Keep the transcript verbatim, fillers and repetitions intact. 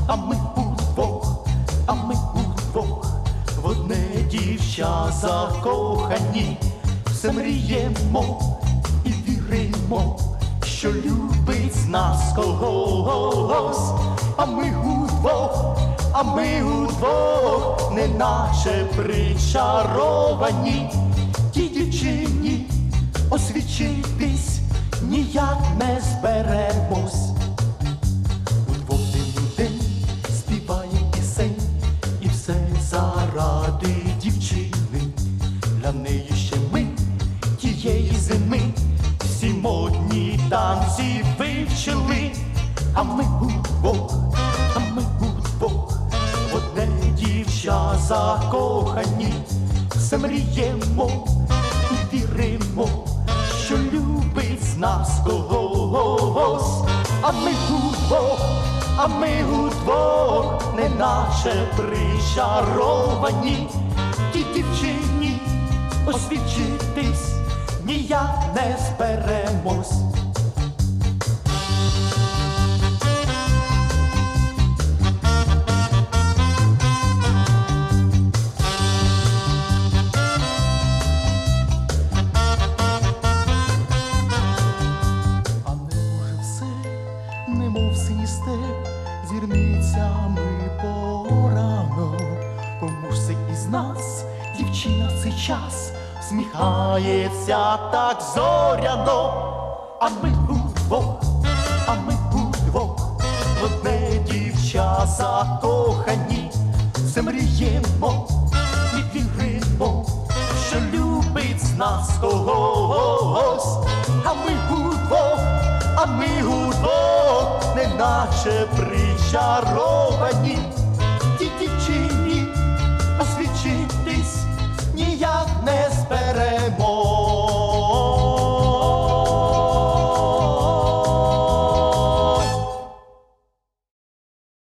а ми удвох, а ми удвох, в одне дівча закохані, все мріємо і віримо, що любить нас когось, а ми удвох, а ми удвох, неначе причаровані, тій дівчині освічитись ніяк не зберемось. Удвох день у день співаєм пісень, і все заради дівчини. Для неї ще ми тієї зими всі модні танці вивчили, а ми удвох, а ми удвох, в одне дівча закохані, все мріємо і віримо, що любить з нас когось, а ми удвох, а ми удвох, неначе причаровані, тій дівчині освічитись ніяк не зберемось. Немов синій степ зірницями порано, кому ж це із нас дівчина в цей час Сміхається так зоряно, а ми удвох, а ми удвох, в одне дівча закохані, все мріємо і віримо, що любить з нас когось, а ми удвох, а ми удвох, неначе причаровані,